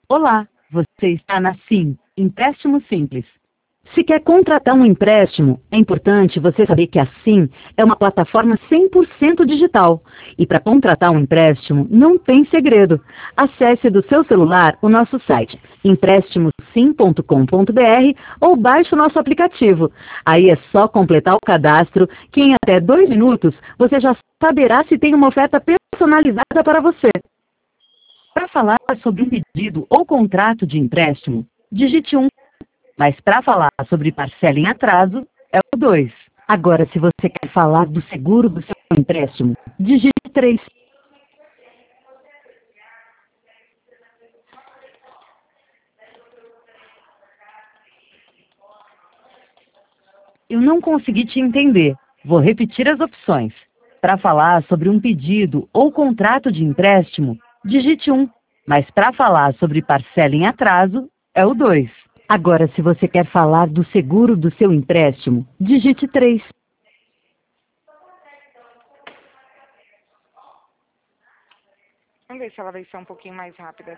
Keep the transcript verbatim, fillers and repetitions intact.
Olá, você está na Sim, Empréstimo Simples. Se quer contratar um empréstimo, é importante você saber que a Sim é uma plataforma cem por cento digital. E para contratar um empréstimo, não tem segredo. Acesse do seu celular o nosso site, empréstimo sim ponto com ponto br, ou baixe o nosso aplicativo. Aí é só completar o cadastro, que em até dois minutos você já saberá se tem uma oferta personalizada para você. Para falar sobre um pedido ou contrato de empréstimo, digite um. Mas para falar sobre parcela em atraso, é o dois. Agora, se você quer falar do seguro do seu empréstimo, digite três. Eu não consegui te entender. Vou repetir as opções. Para falar sobre um pedido ou contrato de empréstimo, digite um. Mas para falar sobre parcela em atraso, é o dois. Agora, se você quer falar do seguro do seu empréstimo, digite três. Vamos ver se ela vai ser um pouquinho mais rápida.